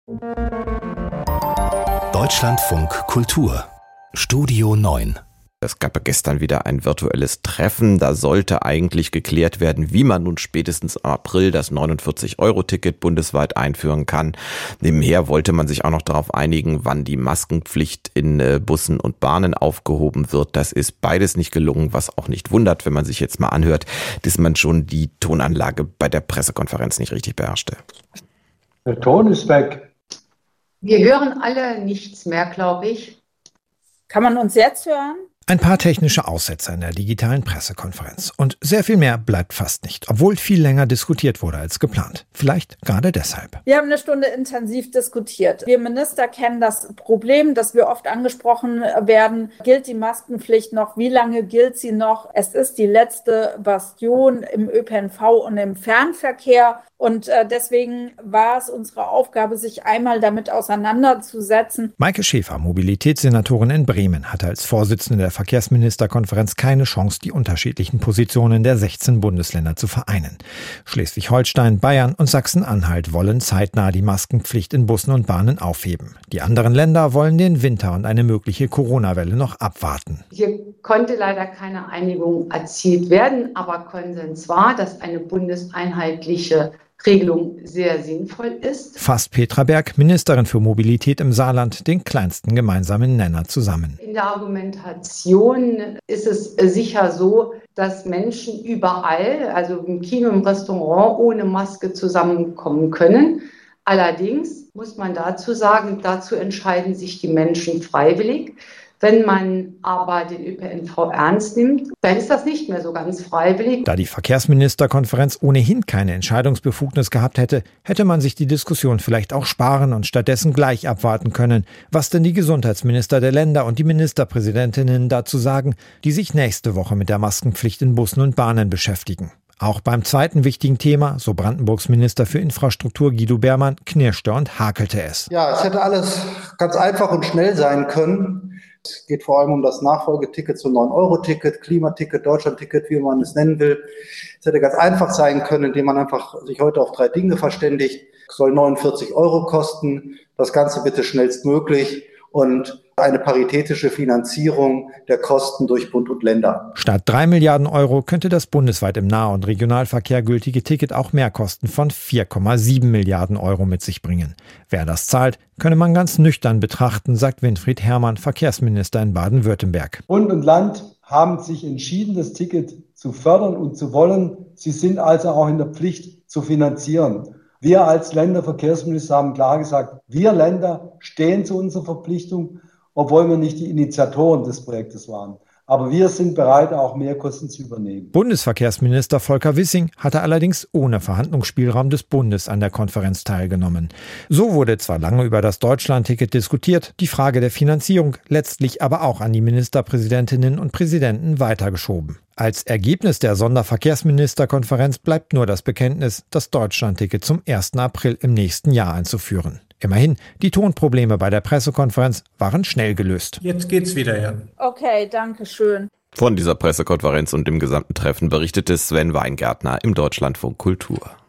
Deutschlandfunk Kultur Studio 9. Es gab gestern wieder ein virtuelles Treffen. Da sollte eigentlich geklärt werden, wie man nun spätestens im April das 49-Euro-Ticket bundesweit einführen kann. Nebenher wollte man sich auch noch darauf einigen, wann die Maskenpflicht in Bussen und Bahnen aufgehoben wird. Das ist beides nicht gelungen, was auch nicht wundert, wenn man sich jetzt mal anhört, dass man schon die Tonanlage bei der Pressekonferenz nicht richtig beherrschte. Der Ton ist weg. Wir hören alle nichts mehr, glaube ich. Kann man uns jetzt hören? Ein paar technische Aussetzer in der digitalen Pressekonferenz. Und sehr viel mehr bleibt fast nicht, obwohl viel länger diskutiert wurde als geplant. Vielleicht gerade deshalb. Wir haben eine Stunde intensiv diskutiert. Wir Minister kennen das Problem, dass wir oft angesprochen werden. Gilt die Maskenpflicht noch? Wie lange gilt sie noch? Es ist die letzte Bastion im ÖPNV und im Fernverkehr. Und deswegen war es unsere Aufgabe, sich einmal damit auseinanderzusetzen. Maike Schäfer, Mobilitätssenatorin in Bremen, hatte als Vorsitzende der Verkehrsministerkonferenz keine Chance, die unterschiedlichen Positionen der 16 Bundesländer zu vereinen. Schleswig-Holstein, Bayern und Sachsen-Anhalt wollen zeitnah die Maskenpflicht in Bussen und Bahnen aufheben. Die anderen Länder wollen den Winter und eine mögliche Corona-Welle noch abwarten. Hier konnte leider keine Einigung erzielt werden, aber Konsens war, dass eine bundeseinheitliche Regelung sehr sinnvoll ist. Fasst Petra Berg, Ministerin für Mobilität im Saarland, den kleinsten gemeinsamen Nenner zusammen. In der Argumentation ist es sicher so, dass Menschen überall, also im Kino, im Restaurant, ohne Maske zusammenkommen können. Allerdings muss man dazu sagen, dazu entscheiden sich die Menschen freiwillig. Wenn man aber den ÖPNV ernst nimmt, dann ist das nicht mehr so ganz freiwillig. Da die Verkehrsministerkonferenz ohnehin keine Entscheidungsbefugnis gehabt hätte, hätte man sich die Diskussion vielleicht auch sparen und stattdessen gleich abwarten können, was denn die Gesundheitsminister der Länder und die Ministerpräsidentinnen dazu sagen, die sich nächste Woche mit der Maskenpflicht in Bussen und Bahnen beschäftigen. Auch beim zweiten wichtigen Thema, so Brandenburgs Minister für Infrastruktur Guido Beermann, knirschte und hakelte es. Ja, es hätte alles ganz einfach und schnell sein können. Es geht vor allem um das Nachfolgeticket zum 9-Euro-Ticket, Klimaticket, Deutschlandticket, wie man es nennen will. Es hätte ganz einfach sein können, indem man einfach sich heute auf 3 Dinge verständigt. Es soll 49 Euro kosten, das Ganze bitte schnellstmöglich und eine paritätische Finanzierung der Kosten durch Bund und Länder. Statt 3 Milliarden Euro könnte das bundesweit im Nah- und Regionalverkehr gültige Ticket auch Mehrkosten von 4,7 Milliarden Euro mit sich bringen. Wer das zahlt, könne man ganz nüchtern betrachten, sagt Winfried Herrmann, Verkehrsminister in Baden-Württemberg. Bund und Land haben sich entschieden, das Ticket zu fördern und zu wollen. Sie sind also auch in der Pflicht zu finanzieren. Wir als Länderverkehrsminister haben klar gesagt, wir Länder stehen zu unserer Verpflichtung, obwohl wir nicht die Initiatoren des Projektes waren. Aber wir sind bereit, auch Mehrkosten zu übernehmen. Bundesverkehrsminister Volker Wissing hatte allerdings ohne Verhandlungsspielraum des Bundes an der Konferenz teilgenommen. So wurde zwar lange über das Deutschlandticket diskutiert, die Frage der Finanzierung letztlich aber auch an die Ministerpräsidentinnen und Präsidenten weitergeschoben. Als Ergebnis der Sonderverkehrsministerkonferenz bleibt nur das Bekenntnis, das Deutschlandticket zum 1. April im nächsten Jahr einzuführen. Immerhin, die Tonprobleme bei der Pressekonferenz waren schnell gelöst. Jetzt geht's wieder, ja. Okay, danke schön. Von dieser Pressekonferenz und dem gesamten Treffen berichtete Sven Weingärtner im Deutschlandfunk Kultur.